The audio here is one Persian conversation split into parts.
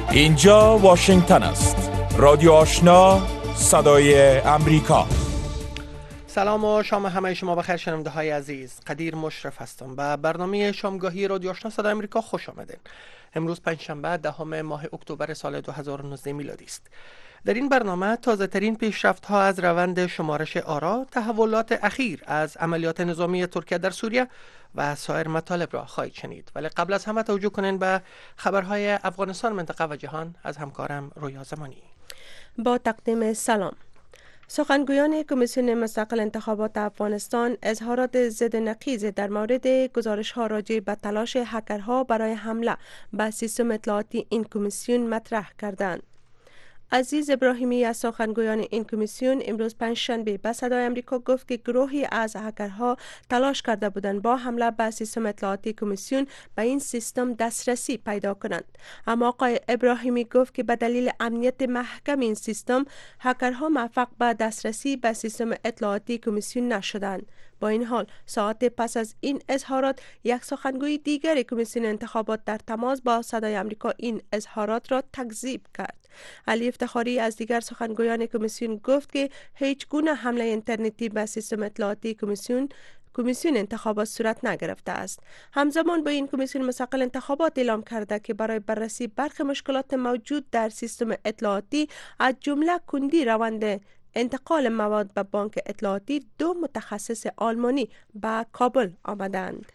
اینجا واشنگتن است. رادیو آشنا، صدای امریکا. سلام و شام همه شما بخیر شنونده های عزیز. قدیر مشرف هستم. به برنامه شامگاهی رادیو آشنا صدای امریکا خوش آمدین. امروز پنجشنبه دهم ماه اکتبر سال 2019 میلادی است. در این برنامه تازه ترین پیشرفت ها از روند شمارش آرا، تحولات اخیر از عملیات نظامی ترکیه در سوریه و سایر مطالب را خواهید شنید. ولی قبل از همه توجه کنین به خبرهای افغانستان، منطقه و جهان از همکارم رویا زمانی. با تقدیم سلام. سخنگویان کمیسیون مستقل انتخابات افغانستان اظهارات ضد نقیض در مورد گزارش‌ها راجع به تلاش هکرها برای حمله به سیستم اطلاعاتی این کمیسیون مطرح کردند. عزیز ابراهیمی از سخنگویان این کمیسیون امروز پنجشنبه به صدای امریکا گفت که گروهی از هکرها تلاش کرده بودند با حمله به سیستم اطلاعاتی کمیسیون به این سیستم دسترسی پیدا کنند. اما آقای ابراهیمی گفت که به دلیل امنیت محکم این سیستم هکرها موفق به دسترسی به سیستم اطلاعاتی کمیسیون نشدند. با این حال ساعت پس از این اظهارات یک سخنگوی دیگر کمیسیون انتخابات در تماس با صدای امریکا این اظهارات را تکذیب کرد. علی افتخاری از دیگر سخنگویان کمیسیون گفت که هیچ گونه حمله اینترنتی به سیستم اطلاعاتی کمیسیون انتخابات صورت نگرفته است. همزمان با این کمیسیون مستقل انتخابات اعلام کرده که برای بررسی برخی مشکلات موجود در سیستم اطلاعاتی از جمله کندی روند انتقال مواد به بانک اطلاعاتی 2 متخصص آلمانی به کابل آمدند.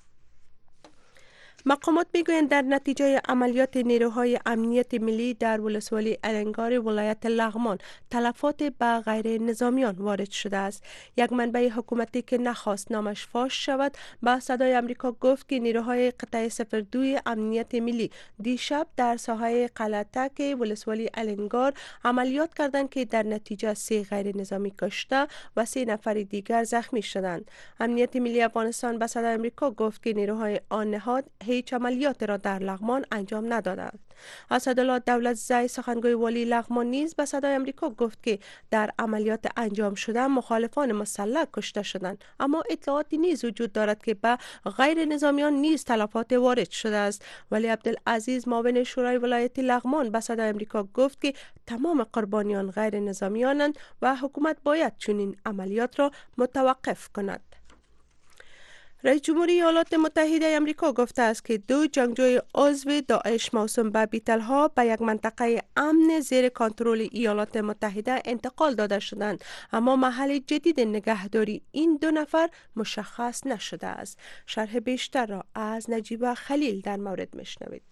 مقامات میگویند در نتیجه عملیات نیروهای امنیت ملی در ولسوالی النگار ولایت لغمان تلفات به غیر نظامیان وارد شده است. یک منبع حکومتی که نخواست نامش فاش شود به صدای امریکا گفت که نیروهای قطعه 02 امنیت ملی دیشب در ساحه قلعه‌تک ولسوالی النگار عملیات کردند که در نتیجه 3 غیر نظامی کشته و 3 نفر دیگر زخمی شدند. امنیت ملی افغانستان به صدای امریکا گفت که نیروهای آن نهاد هیچ عملیات را در لغمان انجام ندادند. اسدالله دولت زی سخنگوی والی لغمان نیز به صدای امریکا گفت که در عملیات انجام شده مخالفان مسلح کشته شدند، اما اطلاعاتی نیز وجود دارد که به غیر نظامیان نیز تلفات وارد شده است. ولی عبدالعزیز معاون شورای ولایت لغمان به صدای امریکا گفت که تمام قربانیان غیر نظامیانند و حکومت باید چنین عملیات را متوقف کند. رئیس جمهوری ایالات متحده آمریکا گفته است که 2 جنگجوی عضو داعش موسوم به بیتل‌ها به یک منطقه امن زیر کنترل ایالات متحده انتقال داده شدند، اما محل جدید نگهداری این 2 نفر مشخص نشده است. شرح بیشتر را از نجیبه خلیل در مورد میشنوید.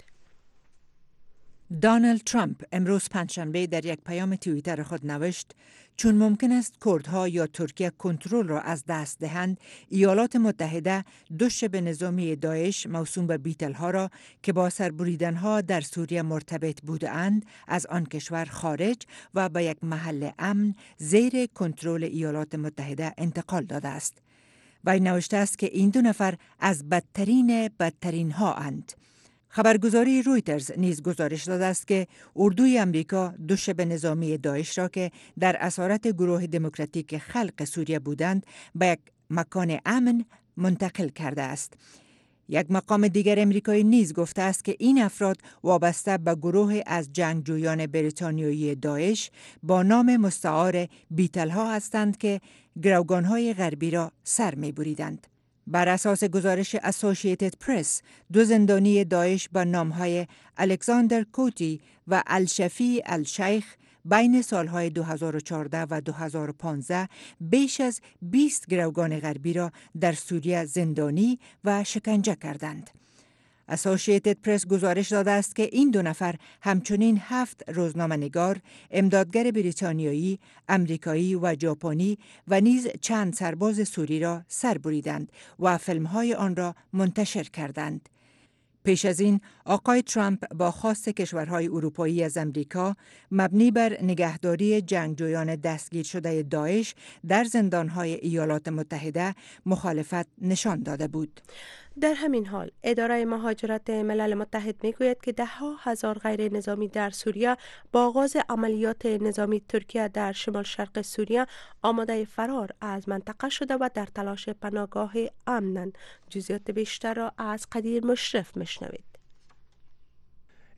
دانالد ترامپ امروز پنجشنبه در یک پیام توییتر خود نوشت چون ممکن است کردها یا ترکیه کنترل را از دست دهند، ایالات متحده 2 شبه نظامی داعش موسوم به بیتل‌ها را که با سربریدن‌ها در سوریه مرتبط بودند از آن کشور خارج و به یک محل امن زیر کنترل ایالات متحده انتقال داده است. وی نوشته است که این 2 نفر از بدترین ها اند. خبرگزاری رویترز نیز گزارش داده است که اردوی امریکا 2 شبه نظامی داعش را که در اسارت گروه دموکراتیک خلق سوریه بودند به یک مکان امن منتقل کرده است. یک مقام دیگر امریکایی نیز گفته است که این افراد وابسته به گروه از جنگجویان بریتانیایی داعش با نام مستعار بیتل‌ها هستند که گروگان‌های غربی را سر می‌بریدند. بر اساس گزارش اسوسییتد پرس 2 زندانی داعش با نامهای الکساندر کوتی و الشفی الشیخ بین سالهای 2014 و 2015 بیش از 20 گروگان غربی را در سوریه زندانی و شکنجه کردند. اسوسییتد پرس گزارش داده است که این 2 نفر همچنین 7 روزنامه‌نگار، امدادگر بریتانیایی، امریکایی و ژاپنی و نیز چند سرباز سوری را سر بریدند و فیلم‌های آن را منتشر کردند. پیش از این آقای ترامپ با خواست کشورهای اروپایی از امریکا مبنی بر نگهداری جنگجویان دستگیر شده داعش در زندانهای ایالات متحده مخالفت نشان داده بود. در همین حال اداره مهاجرت ملل متحد میگوید که 10,000 غیر نظامی در سوریه با آغاز عملیات نظامی ترکیه در شمال شرق سوریه آماده فرار از منطقه شده و در تلاش پناهگاه امنند. جزئیات بیشتر را از قدیر مشرف میشنوید.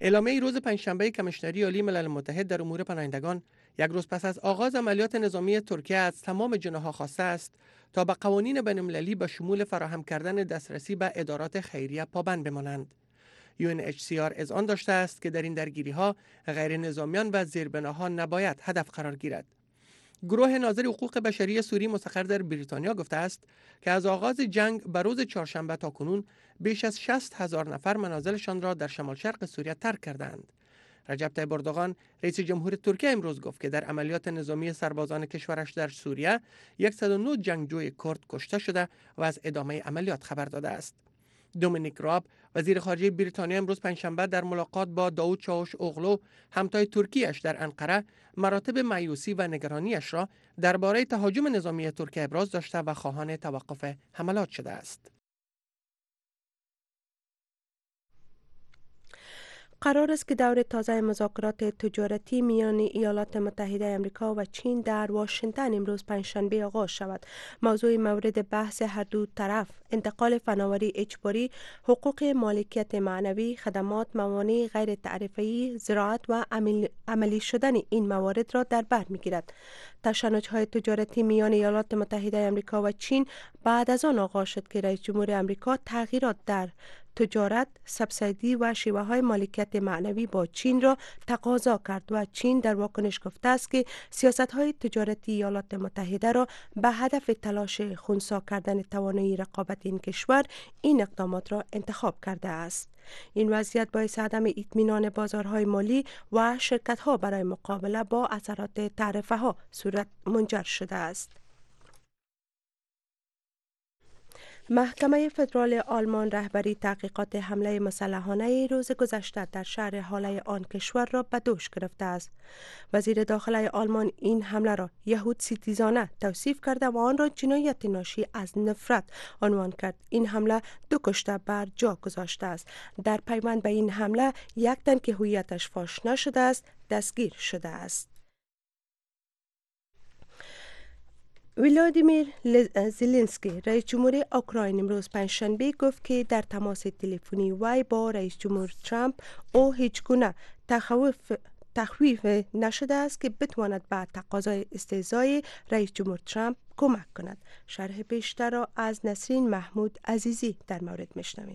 اعلامیه روز پنجشنبه کمیشنری عالی ملل متحد در امور پناهندگان یک روز پس از آغاز عملیات نظامی ترکیه از تمام جناح‌ها خواسته است تا به قوانین بین‌المللی به شمول فراهم کردن دسترسی به ادارات خیریه پابند بمانند. UNHCR اذعان داشته است که در این درگیری‌ها غیر نظامیان و زیربناها نباید هدف قرار گیرد. گروه ناظر حقوق بشری سوری مستقر در بریتانیا گفته است که از آغاز جنگ به روز چهارشنبه تا کنون بیش از 60,000 نفر منازلشان را در شمال شرق سوریه ترک کردند. رجب طیب اردوغان رئیس جمهور ترکیه امروز گفت که در عملیات نظامی سربازان کشورش در سوریه 109 جنگجوی کرد کشته شده و از ادامه عملیات خبر داده است. دومینیک راب وزیر خارجه بریتانیا امروز پنجشنبه در ملاقات با داوود چاوش اوغلو همتای ترکیه‌اش در انقره مراتب مایوسی و نگرانیش را درباره تهاجم نظامی ترکیه ابراز داشته و خواهان توقف حملات شده است. قرار است که دور تازه مذاکرات تجارتی میان ایالات متحده آمریکا و چین در واشنگتن امروز پنجشنبه آغاز شود. موضوع مورد بحث هر دو طرف انتقال فناوری اجباری، حقوق مالکیت معنوی، خدمات، موانع غیر تعرفه‌ای، زراعت و عملی شدن این موارد را در بر می‌گیرد. تشنج‌های تجارتی میان ایالات متحده آمریکا و چین بعد از آن آغاز شد که رئیس جمهور آمریکا تغییرات در تجارت، سبسیدی و شیوه‌های مالکیت معنوی با چین را تقاضا کرد و چین در واکنش گفته است که سیاست‌های تجارتی ایالات متحده را به هدف تلاش خنثی کردن توانایی رقابت این کشور این اقدامات را انتخاب کرده است. این وضعیت باعث عدم اطمینان بازارهای مالی و شرکت‌ها برای مقابله با اثرات تعرفه‌ها صورت منجر شده است. محکمه فدرال آلمان رهبری تحقیقات حمله مسلحانه روز گذشته در شهر هاله آن کشور را به دوش گرفته است. وزیر داخله آلمان این حمله را یهود ستیزانه توصیف کرده و آن را جنایت ناشی از نفرت عنوان کرد. این حمله 2 کشته بر جا گذاشته است. در پیوند به این حمله یک تن که هویتش فاش نشده است دستگیر شده است. ولادیمیر زلنسکی رئیس جمهور اوکراین امروز پنجشنبه گفت که در تماس تلفنی وی با رئیس جمهور ترامپ او هیچگونه تخویف نشده است که بتواند به تقاضای استعزای رئیس جمهور ترامپ کمک کند. شرح بیشتر را از نسرین محمود عزیزی در مورد میشنویم.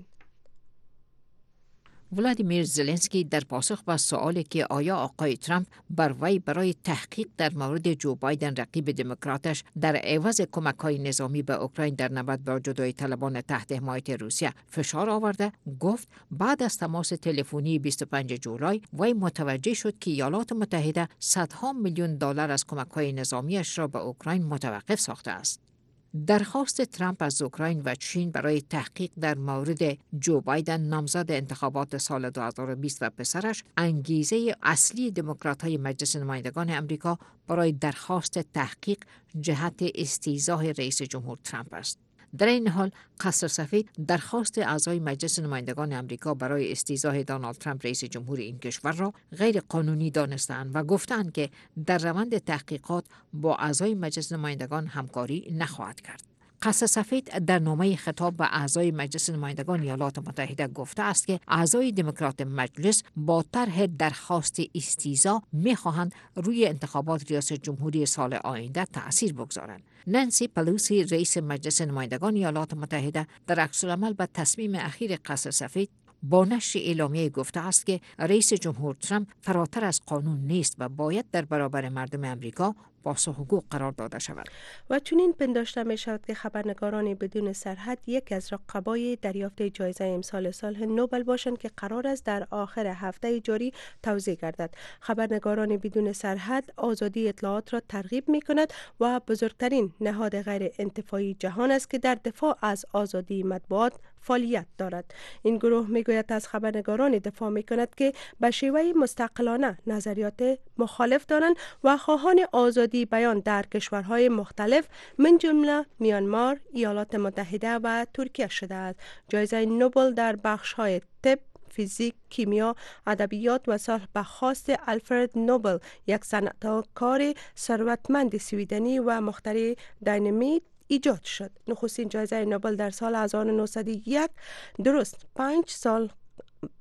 ولادیمیر زلنسکی در پاسخ به سوالی که آیا آقای ترامپ بر وی برای تحقیق در مورد جو بایدن رقیب دموکراتش در عوض کمک‌های نظامی به اوکراین در نبرد با جدایی طلبان تحت حمایت روسیه فشار آورده، گفت بعد از تماس تلفنی 25 جولای وی متوجه شد که ایالات متحده صدها میلیون دلار از کمک‌های نظامیش را به اوکراین متوقف ساخته است. درخواست ترامپ از اوکراین و چین برای تحقیق در مورد جو بایدن نامزد انتخابات سال 2020 و پسرش انگیزه اصلی دموکرات‌های مجلس نمایندگان آمریکا برای درخواست تحقیق جهت استیضاح رئیس جمهور ترامپ است. در این حال قصر سفید درخواست اعضای مجلس نمایندگان آمریکا برای استیضاح دونالد ترامپ رئیس جمهور این کشور را غیر قانونی دانستند و گفتند که در روند تحقیقات با اعضای مجلس نمایندگان همکاری نخواهد کرد. قصر سفید در نامه خطاب به اعضای مجلس نمایندگان ایالات متحده گفته است که اعضای دموکرات مجلس با طرح درخواست استیضاح می‌خواهند روی انتخابات ریاست جمهوری سال آینده تأثیر بگذارند. نانسی پلوسی رئیس مجلس نمایندگان ایالات متحده در عکس‌العمل به تصمیم اخیر قصر سفید با نشر اعلامیه گفته است که رئیس جمهور ترامپ فراتر از قانون نیست و باید در برابر مردم آمریکا پاسخ حقوق قرار داده شود. و چنین پنداشته می شود که خبرنگاران بدون سرحد یکی از رقبای دریافت جایزه امسال صلح نوبل باشند که قرار است در آخر هفته جاری توزیع گردد. خبرنگاران بدون سرحد آزادی اطلاعات را ترغیب می کند و بزرگترین نهاد غیر انتفاعی جهان است که در دفاع از آزادی مطبوعات فعالیت دارد. این گروه میگوید از خبرنگاران دفاع می کند که به شیوه مستقلانه نظریات مخالف دارند و خواهان آزادی بیان در کشورهای مختلف من جمله میانمار، ایالات متحده و ترکیه شده است. جایزه نوبل در بخش‌های طب، فیزیک، کیمیا، ادبیات و صلح به خواست آلفرد نوبل، یک صنعتکار ثروتمند سویدنی و مخترع دینامیت ایجاد شد. نخستین جایزه نوبل در سال 1901 درست 5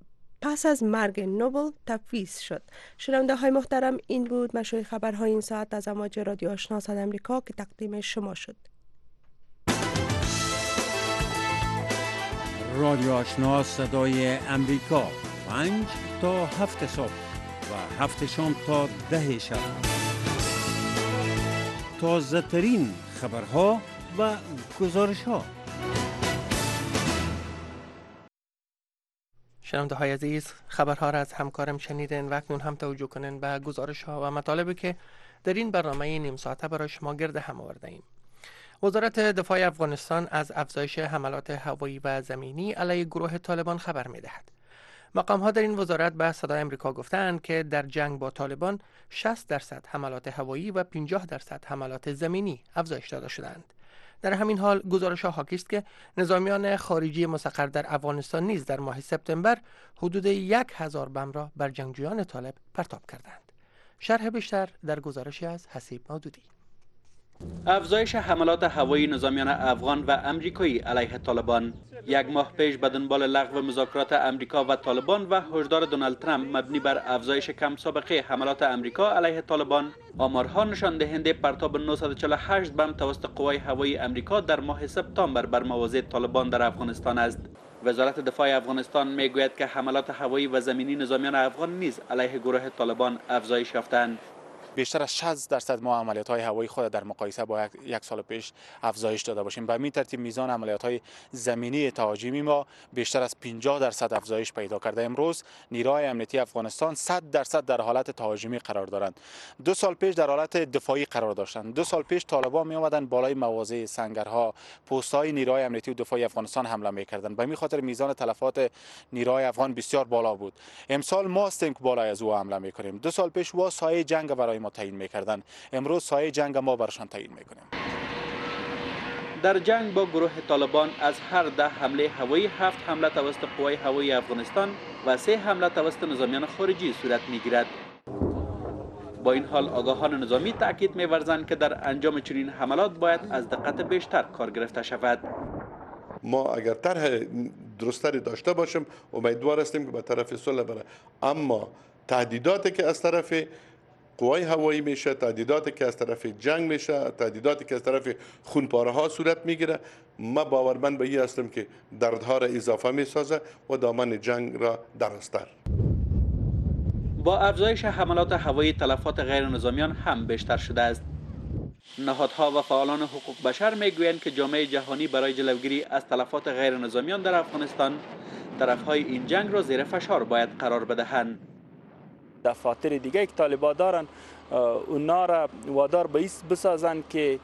پس از مرگ نوبل تفویض شد. شنونده های محترم، این بود مشروع خبرهای این ساعت از امواج رادیو آشنا صدای آمریکا که تقدیم شما شد. رادیو آشنا صدای امریکا 5 تا 7 صبح و 7 شام تا 10 شب. تازه ترین خبرها و گزارش ها. شنونده های عزیز، خبرها را از همکارم شنیدین و اکنون هم توجه کنین به گزارش ها و مطالبی که در این برنامه نیم ساعته برای شما گرد هم آورده ایم. وزارت دفاع افغانستان از افزایش حملات هوایی و زمینی علیه گروه طالبان خبر می دهد. مقام ها در این وزارت به صدای آمریکا گفتند که در جنگ با طالبان 60% حملات هوایی و 50% حملات زمینی افزایش داده شدند. در همین حال گزارش ها حاکی است که نظامیان خارجی مستقر در افغانستان نیز در ماه سپتامبر حدود 1000 بم را بر جنگجویان طالب پرتاب کردند. شرح بیشتر در گزارشی از حسیب مودودی. افزایش حملات هوایی نظامیان افغان و امریکایی علیه طالبان یک ماه پیش به دنبال لغو مذاکرات امریکا و طالبان و هشدار دونالد ترامپ مبنی بر افزایش کم سابقه حملات امریکا علیه طالبان، آمارها نشان دهنده پرتاب 948 بم توسط قوای هوایی امریکا در ماه سپتامبر بر مواضع طالبان در افغانستان است. وزارت دفاع افغانستان میگوید که حملات هوایی و زمینی نظامیان افغان نیز علیه گروه طالبان افزایش یافتند. بیشتر از 60% ما عملیات‌های هوایی خود در مقایسه با یک سال پیش افزایش داده باشیم. به همین ترتیب میزان عملیات‌های زمینی تهاجمی ما بیشتر از 50% افزایش پیدا کرده. امروز نیروهای امنیتی افغانستان 100% در حالت تهاجمی قرار دارند. 2 سال پیش در حالت دفاعی قرار داشتند. 2 سال پیش طالبان می آمدند بالای مواضع سنگرها، پست‌های نیروهای امنیتی و دفاعی افغانستان حمله می‌کردند. به همین خاطر میزان تلفات نیروهای افغان بسیار بالا بود. امسال ما هستیم که بالای از او حمله می‌کنیم. 2 سال پیش وا سایه جنگ برای ما تعیین می‌کردند. امروز سایه جنگ ما برشان تعیین می‌کنیم. در جنگ با گروه طالبان از هر 10 حمله هوایی 7 حمله توسط قوای هوایی افغانستان و 3 حمله توسط نظامیان خارجی صورت می‌گیرد. با این حال آگاهان نظامی تاکید می‌ورزند که در انجام چنین حملات باید از دقت بیشتر کار گرفته شود. ما اگر طرح درستری داشته باشیم امیدوار هستیم که به طرف صلح بره، اما تهدیداتی که از طرف قوای هوایی میشه، تهدیداتی که از طرف جنگ میشه، تهدیداتی که از طرف خونپاره ها صورت میگیره، ما باورمند به این هستم که دردها را اضافه میسازه و دامن جنگ را درازتر. با افزایش حملات هوایی تلفات غیر نظامیان هم بیشتر شده است. نهادها و فعالان حقوق بشر میگویند که جامعه جهانی برای جلوگیری از تلفات غیر نظامیان در افغانستان طرفهای این جنگ را زیر فشار باید قرار بدهند. دفاتر دیگه که طالبان دارن اونا را وادار به ایست بسازن که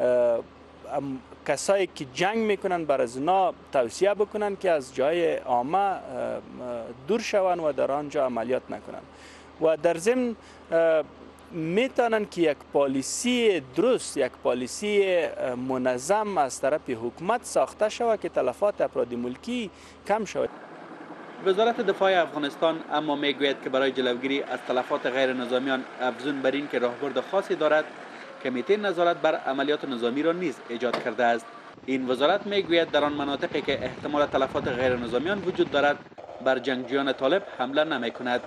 کسایی که جنگ میکنن بر از اونا توصیه بکنن که از جای عامه دور شون و در آنجا عملیات نکنن و در ضمن میتونن که یک پالیسی درست، یک پالیسی منظم از طرف حکومت ساخته شود که تلفات افراد ملکی کم شود. وزارت دفاع افغانستان اما میگوید که برای جلوگیری از تلفات غیر نظامیان افزون بر این که راهبرد خاصی دارد، کمیته نظارت بر عملیات نظامی را نیز ایجاد کرده است. این وزارت میگوید در آن مناطقی که احتمال تلفات غیر نظامیان وجود دارد بر جنگجویان طالب حمله نمی‌کند.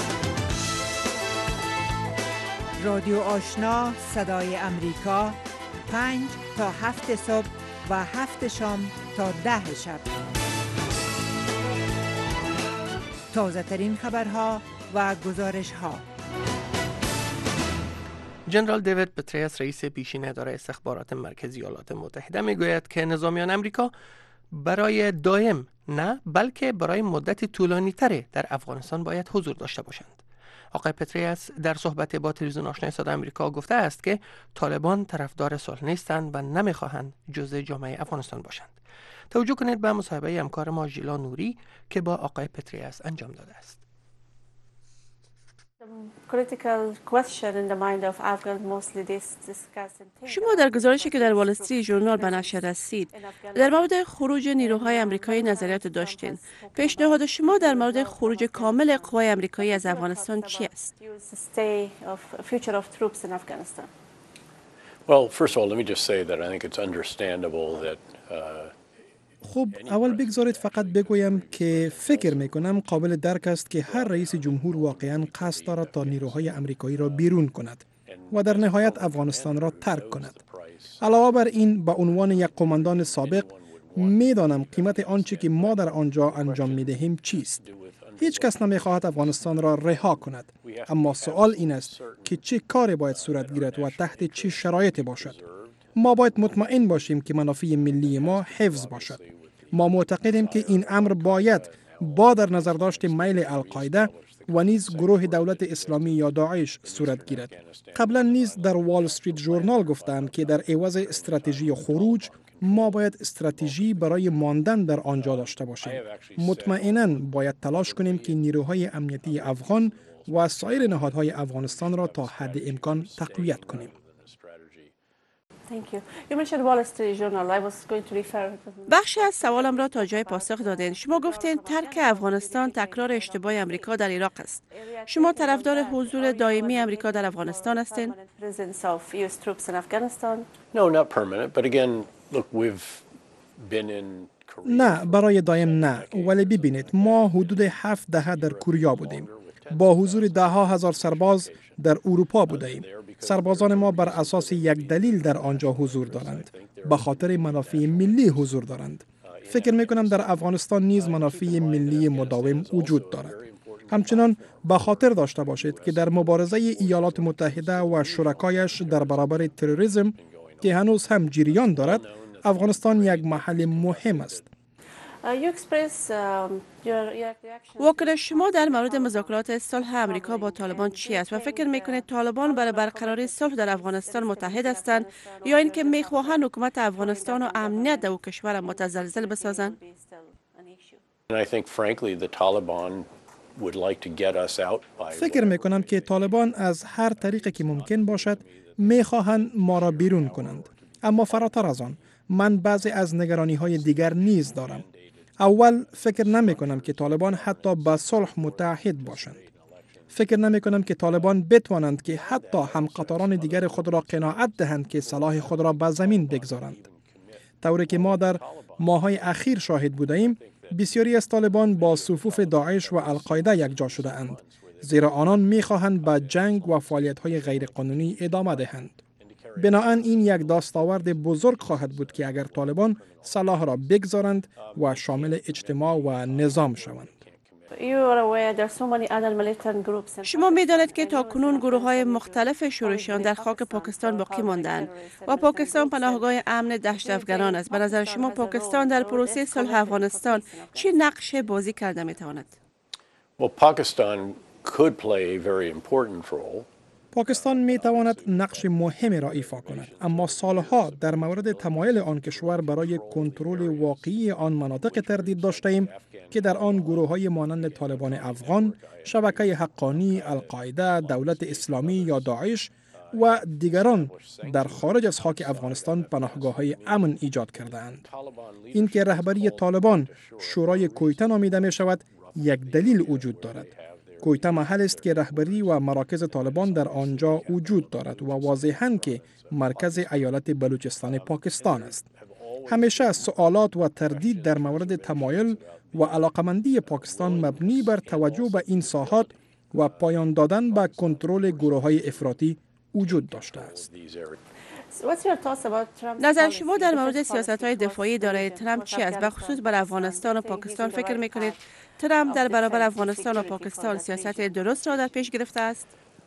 رادیو آشنا صدای امریکا 5 تا 7 صبح و 7 شام تا 10 شب. تازه ترین خبرها و گزارش ها. جنرال دیوید پتریاس رئیس پیشین اداره استخبارات مرکزی ایالات متحده میگوید که نظامیان آمریکا برای دائم نه بلکه برای مدت طولانی تری در افغانستان باید حضور داشته باشند. آقای پتریاس در صحبت با تلویزیون آشنای صدای آمریکا گفته است که طالبان طرفدار صلح نیستند و نمیخواهند جزء جامعه افغانستان باشند. توجه کنید به مصاحبه همکار ما ژیلا نوری که با آقای پتریاس انجام داده است. شما در گزارشی که در وال استریت ژورنال به نشر رسید در مورد خروج نیروهای آمریکایی نظریات داشتین. پیشنهاد شما در مورد خروج کامل قوای آمریکایی از افغانستان چی است؟ Well, first of all, let me just say that I think it's understandable that خب اول بگذارید فقط بگویم که فکر میکنم قابل درک است که هر رئیس جمهور واقعا قصد دارد تا نیروهای امریکایی را بیرون کند و در نهایت افغانستان را ترک کند. علاوه بر این، به عنوان یک قماندان سابق میدانم قیمت آنچه که ما در آنجا انجام میدهیم چیست. هیچ کس نمیخواهد افغانستان را رها کند، اما سوال این است که چه کاری باید صورت گیرد و تحت چه شرایطی باشد. ما باید مطمئن باشیم که منافع ملی ما حفظ باشد. ما معتقدیم که این امر باید با در نظر داشت میل القاعده و نیز گروه دولت اسلامی یا داعش صورت گیرد. قبلا نیز در وال استریت ژورنال گفتم که در عوض استراتژی خروج ما باید استراتژی برای ماندن در آنجا داشته باشیم. مطمئناً باید تلاش کنیم که نیروهای امنیتی افغان و سایر نهادهای افغانستان را تا حد امکان تقویت کنیم. بخشی از سوالم را تا جای پاسخ دادین. شما گفتین ترک افغانستان تکرار اشتباه امریکا در عراق است. شما طرفدار حضور دائمی امریکا در افغانستان هستین؟ نه، برای دائم نه. ولی ببینید، ما حدود 7 دهه در کوریا بودیم. با حضور ده ها هزار سرباز در اروپا بودیم. سربازان ما بر اساس یک دلیل در آنجا حضور دارند. به خاطر منافع ملی حضور دارند. فکر میکنم در افغانستان نیز منافع ملی مداوم وجود دارد. همچنان به خاطر داشته باشید که در مبارزه ایالات متحده و شرکایش در برابر تروریسم که هنوز هم جریان دارد، افغانستان یک محل مهم است. واکنش شما در مورد مذاکرات صلح امریکا با طالبان چی است و فکر میکنید طالبان برای برقراری صلح در افغانستان متحد هستند یا اینکه میخواهند حکومت افغانستان و امنیت در کشور متزلزل بسازند؟ فکر میکنم که طالبان از هر طریقی که ممکن باشد میخواهند ما را بیرون کنند. اما فراتر از آن، من بعضی از نگرانی‌های دیگر نیز دارم. اول، فکر نمی کنم که طالبان حتی به صلح متحد باشند. فکر نمی کنم که طالبان بتوانند که حتی همقطاران دیگر خود را قناعت دهند که سلاح خود را به زمین بگذارند. طوری که ما در ماه‌های اخیر شاهد بودیم، بسیاری از طالبان با صفوف داعش و القاعده یکجا شده اند، زیرا آنان می‌خواهند به جنگ و فعالیت‌های غیرقانونی ادامه دهند. بنابراین این یک دستاورد بزرگ خواهد بود که اگر طالبان سلاح را بگذارند و شامل اجتماع و نظام شوند. شما می‌دانید که تاکنون گروه‌های مختلف شورشیان در خاک پاکستان باقی مانده‌اند و پاکستان پناهگاه امن دشت افغانان است. به نظر شما پاکستان در پروسه صلح افغانستان چه نقش بازی کرده می‌تواند؟ پاکستان می تواند نقش مهمی را ایفا کند، اما سالها در مورد تمایل آن کشور برای کنترل واقعی آن مناطق تردید داشتیم که در آن گروه‌های مانند طالبان افغان، شبکه حقانی، القاعده، دولت اسلامی یا داعش و دیگران در خارج از خاک افغانستان پناهگاه‌های امن ایجاد کرده‌اند. این که رهبری طالبان شورای کویته نامیده می شود، یک دلیل وجود دارد. کویته محل است که رهبری و مراکز طالبان در آنجا وجود دارد و واضحاً که مرکز ایالت بلوچستان پاکستان است. همیشه سوالات و تردید در مورد تمایل و علاقمندی پاکستان مبنی بر توجه به این ساحات و پایان دادن به کنترل گروه‌های افراطی وجود داشته است. نظر شما در مورد سیاست‌های دفاعی دارای ترامپ چی است؟ به خصوص بر افغانستان و پاکستان فکر می‌کنید ترامپ در برابر افغانستان و پاکستان سیاست درست را در پیش گرفته است؟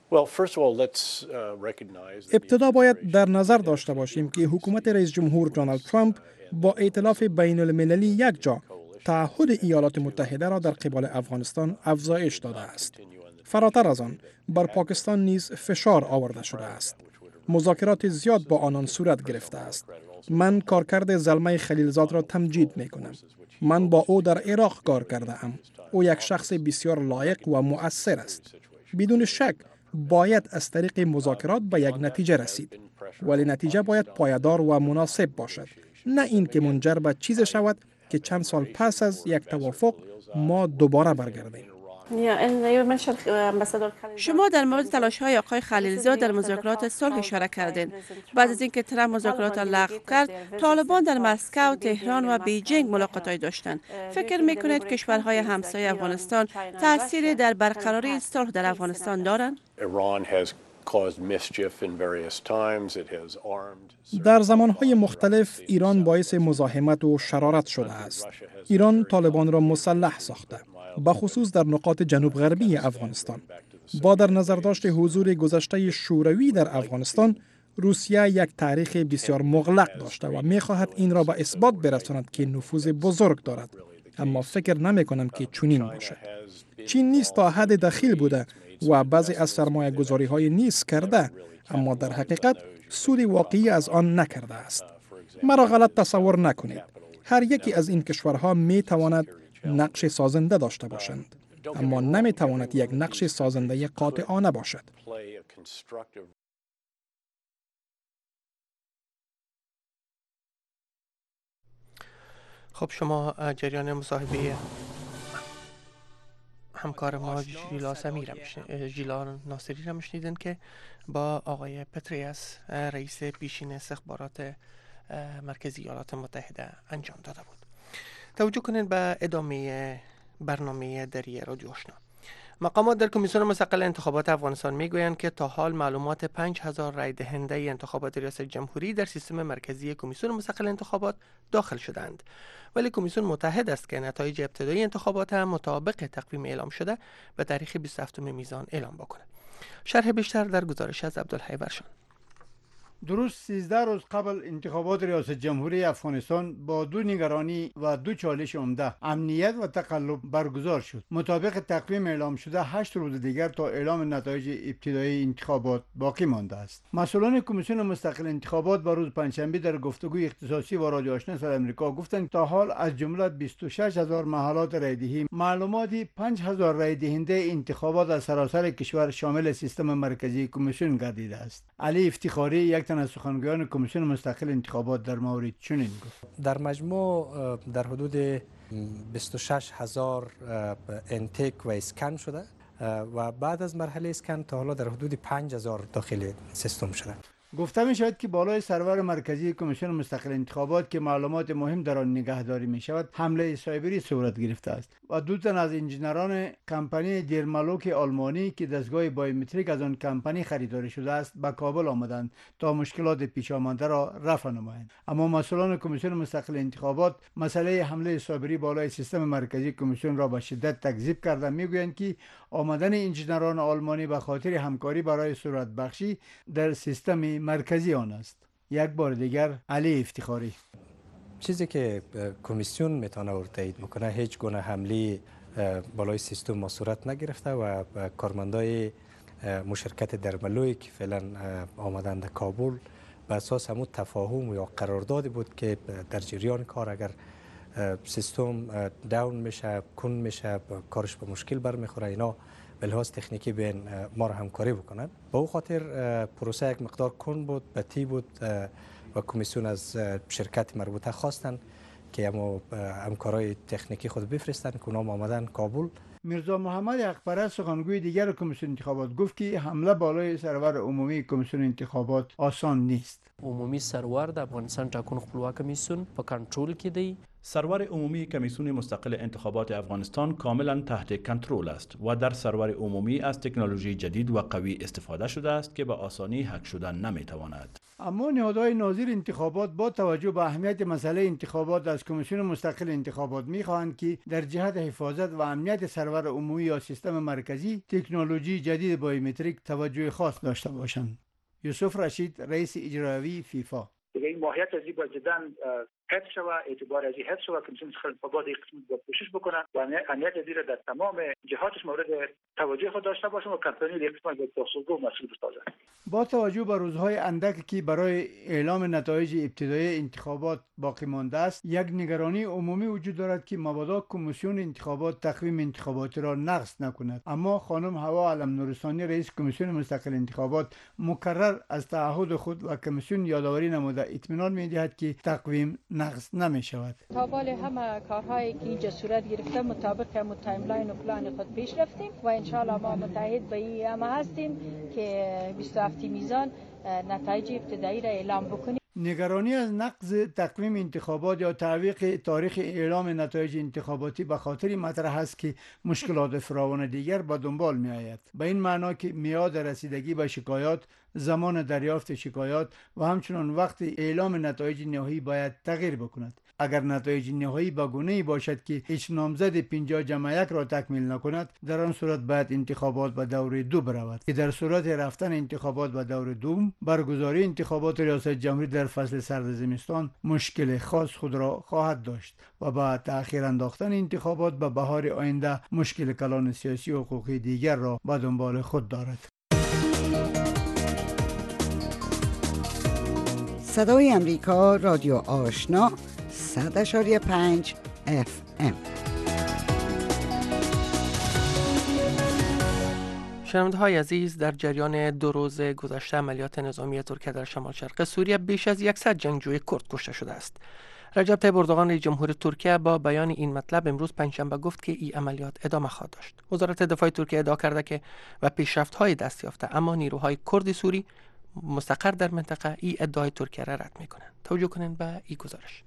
ابتدا باید در نظر داشته باشیم که حکومت رئیس جمهور دونالد ترامپ با ائتلاف بین المللی یک جا تعهد ایالات متحده را در قبال افغانستان افزایش داده است. فراتر از آن، بر پاکستان نیز فشار آورده شده است. مذاکرات زیاد با آنان صورت گرفته است. من کارکرد زلمه خلیلزاد را تمجید می کنم. من با او در عراق کار کرده ام. او یک شخص بسیار لایق و مؤثر است. بدون شک باید از طریق مذاکرات به یک نتیجه رسید. ولی نتیجه باید پایدار و مناسب باشد. نه این که منجر به چیز شود که چند سال پس از یک توافق ما دوباره برگردیم. شما در مورد تلاش‌های آقای خلیلزاد در مذاکرات صلح اشاره کردین. بعد از اینکه ترامپ مذاکرات را لغو کرد، طالبان در مسکو، تهران و بیجینگ ملاقات‌های داشتند. فکر می‌کنید کشورهای همسایه افغانستان تأثیری در برقراری صلح در افغانستان دارند؟ در زمانهای مختلف ایران باعث مزاحمت و شرارت شده است. ایران طالبان را مسلح ساخته، بخصوص در نقاط جنوب غربی افغانستان. با در نظر داشت حضور گذشته شوروی در افغانستان، روسیه یک تاریخ بسیار مغلق داشته و می‌خواهد این را به اثبات برساند که نفوذ بزرگ دارد. اما فکر نمی‌کنم که چنین باشد. چین نیز تا حد دخیل بوده و بعضی از سرمایه گذاری‌های نیز کرده، اما در حقیقت سود واقعی از آن نکرده است. مرا غلط تصور نکنید. هر یکی از این کشورها می تواند نقش سازنده داشته باشند، اما نمی تواند یک نقش سازنده قاطعانه باشد. خب شما جریان مصاحبه همکار ما ژیلا ناصری را میشنیدن که با آقای پتریاس رئیس پیشین استخبارات مرکزی ایالات متحده انجام داده بود. توجه کنید به ادامه برنامه دری رادیو آشنا. مقامات در کمیسیون مستقل انتخابات افغانستان میگویند که تا حال معلومات 5000 رای دهنده انتخابات ریاست جمهوری در سیستم مرکزی کمیسیون مستقل انتخابات داخل شدند، ولی کمیسیون متحد است که نتایج ابتدایی انتخابات هم مطابق تقویم اعلام شده به تاریخ 27 میزان اعلام بکند. شرح بیشتر در گزارش از عبدالحی ورشان. درست 13 روز قبل انتخابات ریاست جمهوری افغانستان با دو نگرانی و دو چالش عمده، امنیت و تقلب برگزار شد. مطابق تقویم اعلام شده 8 روز دیگر تا اعلام نتایج ابتدایی انتخابات باقی مانده است. مسئولان کمیسیون مستقل انتخابات با روز پنجشنبه در گفتگوی اختصاصی با رادیو آشنا صدای آمریکا گفتند تا حال از جمله 26000 محلات رایدهی معلوماتی 5000 رای دهنده انتخابات از سراسر کشور شامل سیستم مرکزی کمیسیون گردیده است. علی افتخاری یک از سخنگویان کمیسیون مستقل انتخابات در مورد چنین گفت: در مجموع در حدود 26000 انتیک و اسکن شده و بعد از مرحله اسکن تا حالا در حدود 5000 داخل سیستم شده. گفته می شود که بالای سرور مرکزی کمیسیون مستقل انتخابات که معلومات مهم در آن نگهداری می شود حمله سایبری صورت گرفته است و دو تن از انجینران کمپانی دیرمالوک آلمانی که دستگاه بایومتریک از آن کمپانی خریداری شده است به کابل آمدند تا مشکلات پیش آمده را رفع نمایند. اما مسئولان کمیسیون مستقل انتخابات مسئله حمله سایبری بالای سیستم مرکزی کمیسیون را به شدت تکذیب کرده میگویند که آمدن انجینران آلمانی به خاطر همکاری برای صورت بخشی در سیستم مرکزی آن است. یک بار دیگر علی افتخاری: چیزی که کمیسیون میتونه تایید میکنه هیچ گونه حمله بالای سیستم ما صورت نگرفته و کارمندای مشرکت درملوی که فعلا آمدن در کابل به اساس همون تفاهم یا قراردادی بود که در جریان کار اگر سیستم داون میشه، کن میشه، کارش به مشکل برمیخوره، اینا به لحاظ تکنیکی بین ما را همکاری بکنن. با او خاطر پروسه یک مقدار کن بود، بطی بود و کمیسیون از شرکت مربوطه خواستن که همکارای تکنیکی خود بفرستن که اونام آمدن کابل. میرزا محمد حقپرست سخنگوی دیگر کمیسیون انتخابات گفت که حمله بالای سرور عمومی کمیسیون انتخابات آسان نیست. عمومی سرور د افغانستان ټاکنو خپلواک کمیسیون په کنټرول کې دی. سرور عمومی کمیسیون مستقل انتخابات افغانستان کاملا تحت کنترل است و در سرور عمومی از تکنولوژی جدید و قوی استفاده شده است که به آسانی هک شدن نمیتواند. اما نهادهای ناظر انتخابات با توجه به اهمیت مسئله انتخابات از کمیسیون مستقل انتخابات میخواهند که در جهت حفاظت و امنیت سرور عمومی یا سیستم مرکزی تکنولوژی جدید بایومتریک توجه خاص داشته باشند. یوسف رشید رئیس اجرایی فیفا: این ماهیت از این باید جداً حفظ شود، اعتبار از این حفظ شود. کمیسیون مستقل انتخابات این قسمت باید کوشش بکنن و امنیت از این را در تمام جهاتش مورد توجه خود داشته باشن و کمپانی این قسمت باید پاسخگو و مسئول بسازن. با توجه به روزهای اندک که برای اعلام نتایج ابتدایی انتخابات باقی مانده است، یک نگرانی عمومی وجود دارد که مبادا کمیسیون انتخابات تقویم انتخاباتی را نقض نکند. اما خانم هوا علم نورستانی رئیس کمیسیون مستقل انتخابات مکرر از تعهد خود و کمیسیون یادآوری نموده اطمینان می‌دهد که تقویم نقض نمی شود. تا بال همه کارهایی که اینجا صورت گرفته مطابق تایملاین و پلان خود پیش رفتیم و انشاءالله ما متحد به این همه هستیم که 27 میزان نتایج ابتدایی را اعلام بکنیم. نگرانی از نقض تقویم انتخابات یا تعویق تاریخ اعلام نتایج انتخاباتی به خاطر مطرح است که مشکلات فراوان دیگر به دنبال می آید. به این معنا که میعاد رسیدگی به شکایات، زمان دریافت شکایات و همچنین وقت اعلام نتایج نهایی باید تغییر بکند. اگر نتایج نهایی به گونه‌ای باشد که هیچ نامزد 50 جمع 1 را تکمیل نکند، در آن صورت باید انتخابات به دور 2 برود که در صورت رفتن انتخابات به دور 2 برگزاری انتخابات ریاست جمهوری در فصل سرد زمستان مشکل خاص خود را خواهد داشت و با تأخیر انداختن انتخابات به بهار آینده مشکل کلان سیاسی و حقوقی دیگر را به دنبال خود دارد. صدای امریکا، رادیو آشنا، 100.5 FM. شنونده های عزیز، در جریان 2 روز گذشته عملیات نظامی ترکیه در شمال شرق سوریه بیش از 100 جنگجوی کرد کشته شده است. رجب طیب اردوغان رئیس جمهور ترکیه با بیان این مطلب امروز پنجشنبه گفت که این عملیات ادامه خواهد داشت. وزارت دفاع ترکیه ادعا کرده که و پیشرفت‌های دست یافته اما نیروهای کرد سوری مستقر در منطقه این ادعای ترکیه را رد می‌کنند. توجه کنید به این گزارش.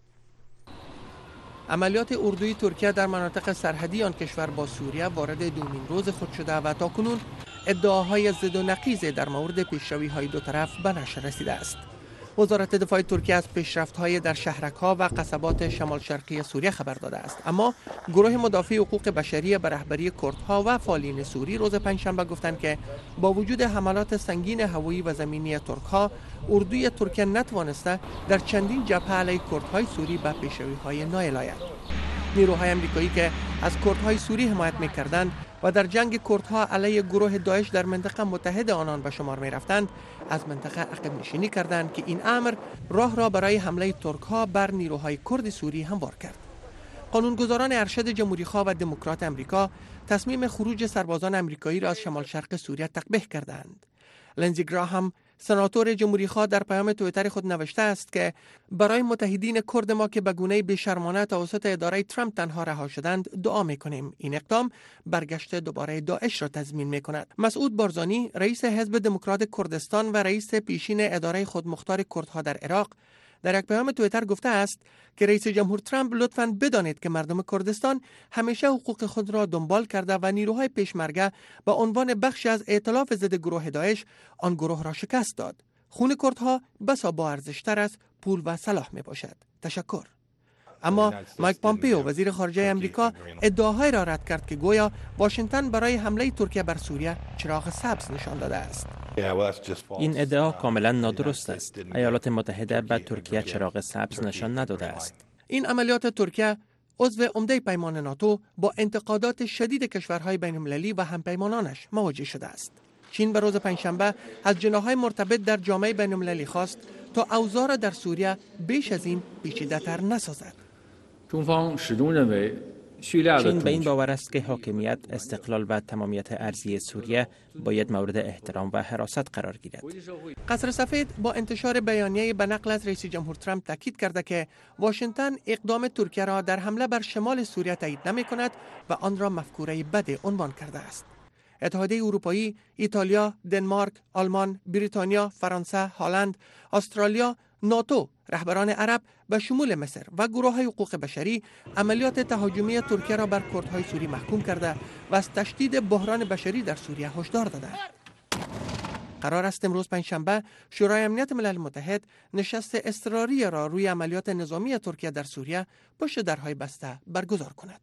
عملیات اردوی ترکیه در مناطق سرحدی آن کشور با سوریه وارد دومین روز خود شده و تاکنون ادعاهای ضد و نقیض در مورد پیشروی‌های دو طرف به نشر رسیده است. وزارت دفاع ترکیه از پیشرفت‌های در شهرک‌ها و قصبات شمال شرقی سوریه خبر داده است، اما گروه مدافع حقوق بشری به رهبری کردها و فعالین سوری روز پنجشنبه گفتند که با وجود حملات سنگین هوایی و زمینی ترک‌ها، اردوی ترکیه نتوانسته در چندین جبهه علیه کردهای سوری به پیشروی‌های نائل آید. نیروهای آمریکایی که از کردهای سوری حمایت می‌کردند و در جنگ کردها علیه گروه داعش در منطقه متحد آنان به شمار می رفتند، از منطقه عقب نشینی کردند که این امر راه را برای حمله ترکها بر نیروهای کرد سوری هموار کرد. قانونگذاران ارشد جمهوری‌خواه و دموکرات امریکا تصمیم خروج سربازان آمریکایی را از شمال شرق سوریه تقبیح کردند. لنزی گراهام، سناتور جمهوری‌خواه، در پیام توییتر خود نوشته است که برای متحدین کرد ما که به گونه بی‌شرمانه توسط اداره ترامپ تنها رها شدند دعا می‌کنیم. این اقدام برگشت دوباره داعش را تضمین می‌کند. مسعود بارزانی، رئیس حزب دموکرات کردستان و رئیس پیشین اداره خودمختار کردها در عراق، در یک پیام توییتر گفته است که رئیس جمهور ترامپ لطفاً بدانید که مردم کردستان همیشه حقوق خود را دنبال کرده و نیروهای پیشمرگه به عنوان بخشی از ائتلاف ضد گروه داعش آن گروه را شکست داد. خون کردها بسا با ارزش‌تر از پول و سلاح می باشد. تشکر. اما مایک پامپیو، وزیر خارجه آمریکا، ادعاهای را رد کرد که گویا واشنگتن برای حمله ترکیه بر سوریه چراغ سبز نشان داده است. این ادعا کاملا نادرست است. ایالات متحده به ترکیه چراغ سبز نشان نداده است. این عملیات ترکیه عضو عمده پیمان ناتو با انتقادات شدید کشورهای بین‌المللی و همپیمانانش مواجه شده است. چین به روز پنجشنبه از جناح‌های مرتبط در جامعه بین‌المللی خواست تا اوضاع را در سوریه بیش از این پیچیده‌تر نسازد. چین به این باور است که حاکمیت، استقلال و تمامیت ارضی سوریه باید مورد احترام و حراست قرار گیرد. قصر سفید با انتشار بیانیه به نقل از رئیس جمهور ترامپ تاکید کرده که واشنگتن اقدام ترکیه را در حمله بر شمال سوریه تایید نمی‌کند و آن را مفکوره بد عنوان کرده است. اتحادیه اروپایی، ایتالیا، دنمارک، آلمان، بریتانیا، فرانسه، هلند، استرالیا، ناتو، رهبران عرب به شمول مصر و گروه‌های حقوق بشری عملیات تهاجمی ترکیه را بر کردهای سوری محکوم کرده و از تشدید بحران بشری در سوریه هشدار دادند. قرار است امروز پنجشنبه شورای امنیت ملل متحد نشست اضطراری را روی عملیات نظامی ترکیه در سوریه پشت درهای بسته برگزار کند.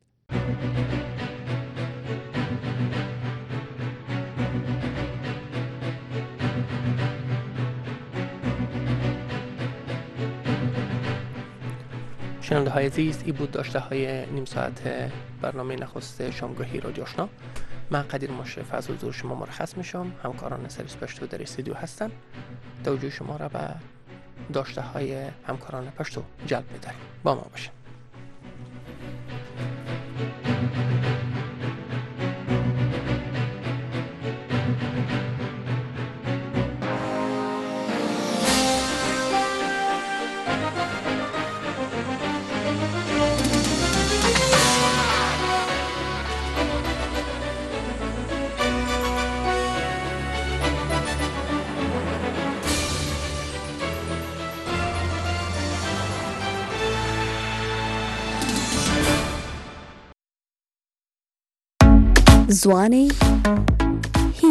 شنونده های عزیز، این بود داشته های نیم ساعت برنامه نخست شامگاهی رادیو آشنا. من قدیر مشرف از حضور شما مرخص میشم. همکاران سرویس پشتو در استودیو هستن. توجه شما را به داشته های همکاران پشتو جلب می‌داریم. با ما باشین. زواني